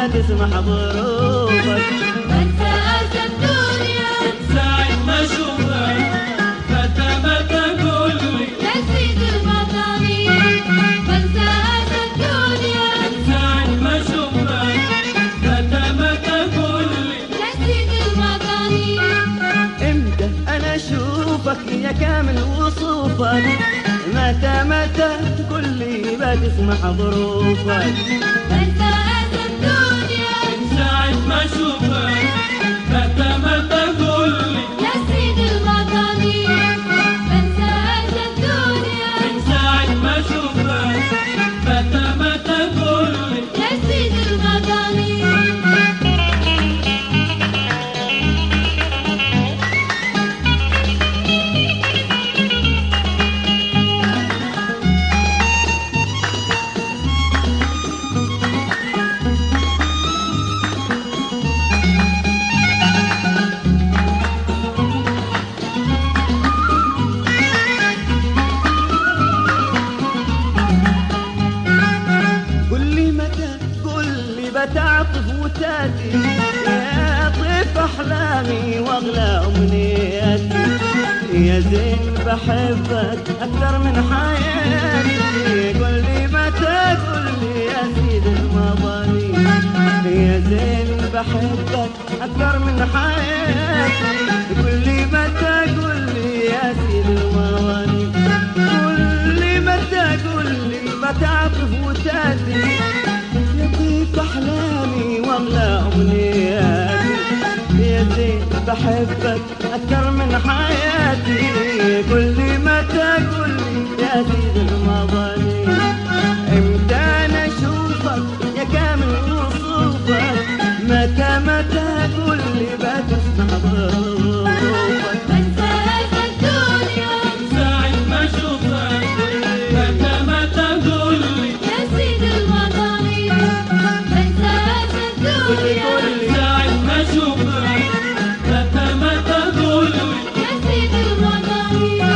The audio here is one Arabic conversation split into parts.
ما تسمح ظروفك. بنسى أسى الدنيا ساعة ما أشوفك متى ما تقولي يا سيد المطامير. بنسى أسى الدنيا ساعة ما أشوفك متى ما تقولي يا سيد المطامير. امتى انا اشوفك يا كامل وصوفك، متى تقول لي ما تسمح ظروفك. بنسى أسى الدنيا ساعة ما أشوفك متى ما تقولي يا سيد المطامير. بنسى أسى الدنيا ساعة ما أشوفك متى ما تقولي يا سيد المطامير. قل لي متى، قل لي بتعطف وتاتي يا طيف احلامي واغلى امنياتي. يا زين بحبك اكثر من حياتي. قل لي متى، قل لي يا سيد المظالم. يا زين بحبك اكثر من حياتي. قل لي متى، قل لي يا سيد المظالم. قل لي متى، قل لي بتعطف وتاتي يا طيف احلامي واغلى امنياتي. يا زين بحبك اكثر من حياتي. قل لي متى، قل لي يا سيد المظالم. امتى انا اشوفك يا كامل وصوفك، متى قل لي بتسمح ظروفك. بنسى أسى الدنيا ساعة ما أشوفك متى ما تقولي يا سيد المطامير. بنسى أسى الدنيا ساعة ما أشوفك متى ما تقولي يا سيد المطامير.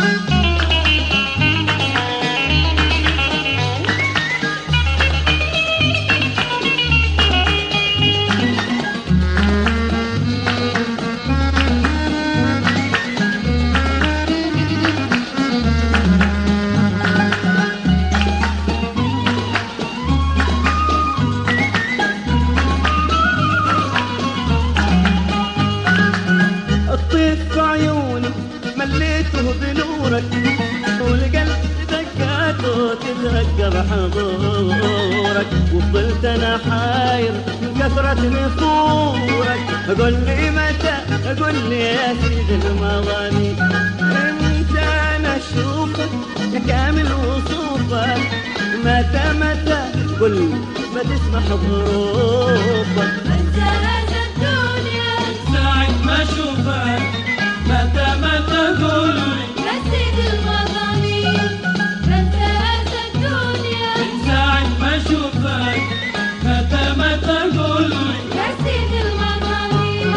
الطيف في عيوني مليته بنورك، والقلب دقاته تترقب حضورك. وفضلت انا حاير من كثرة نفورك. قل لي متى، قل لي يا سيد المظالم. امتى انا اشوفك يا كامل وصوفك، متى قل لي ما تسمح ظروفك. بنسى أسى الدنيا ساعة ما أشوفك متى ما تقولي يا سيد المطامير. بنسى أسى الدنيا ساعة ما أشوفك متى ما تقولي يا سيد المطامير.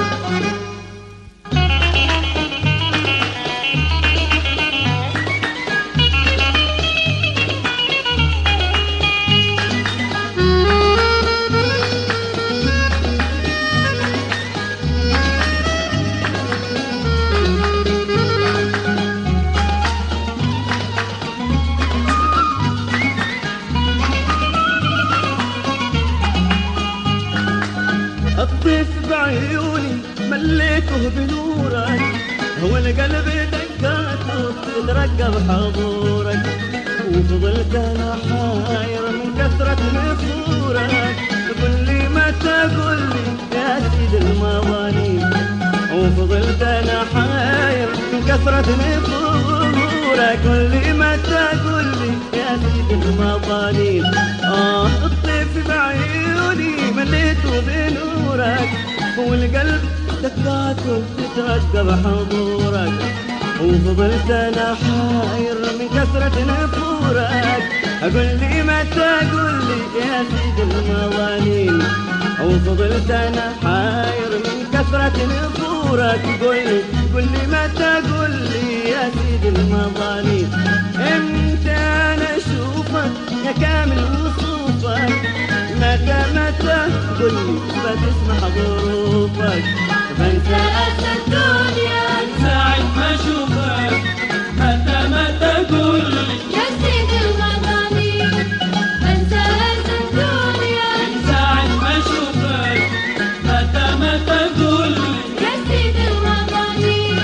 الطيف بعيوني مليته بنورك، هو القلب دقاته تترقب حضورك. وفضلت انا حاير من كثرة نفورك. قل لي متى، قل لي يا سيد المظالم. وفضلت انا حاير من كثرة نفورك. قل لي متى، قل لي يا سيد المظالم. الطيف بعيوني مليته بنورك، والقلب دقاته تترقب حضورك. وفضلت انا حاير من كثرة نفورك. قل لي متى، قل لي يا سيد المظالم. وفضلت انا حاير من كثرة نفورك. قل لي متى، قل لي يا سيد المظالم. امتى انا اشوفك يا كامل وصوفك، متى قل لي بتسمح ظروفك بنسى أسى الدنيا ساعة ما اشوفك متى قول لي يا سيد المظالم بنسى أسى الدنيا ساعة ما اشوفك متى قول لي يا سيد المظالم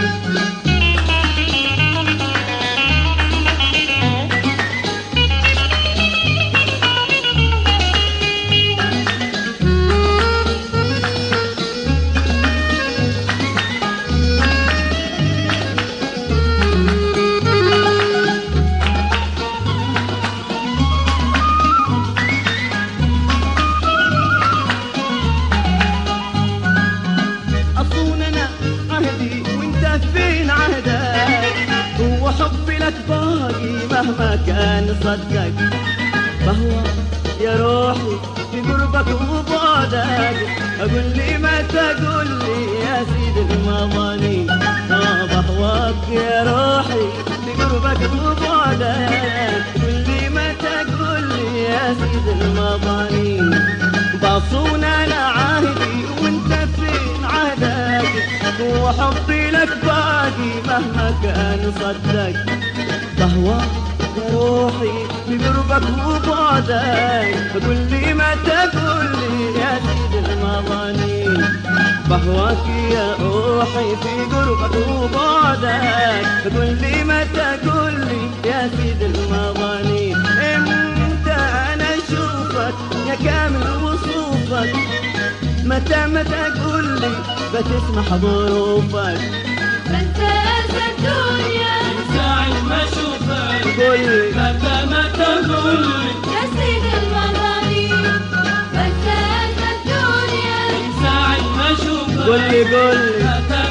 أصوننا عهدي وانت فين عهدك هو حبي لك باقي مهما كان صدك فهو يا روحي في قربك وبعدك أقول لي ما تقول لي يا سيد المظالم بهواك يا روحي في قربك وبعدك قول لي ما تقول لي يا سيد المظالم بصون انا عهدي وانت فين عهدك وحبي لك باقي مهما كان صدك بهواك يا روحي في قربك وبعدك قول لي ما تقول لي يا سيد المظالم بهواك يا روحي في قربك وبعدك قول لي ما تقول لي يا سيد المظالم امتى انا اشوفك يا كامل وصوفك متى قول لي بتسمح ظروفك بنسى أسى الدنيا ساعة ما اشوفك قول لي متى قول لي يا سيد المظالم بنسى أسى الدنيا ساعة ما اشوفك قول لي متى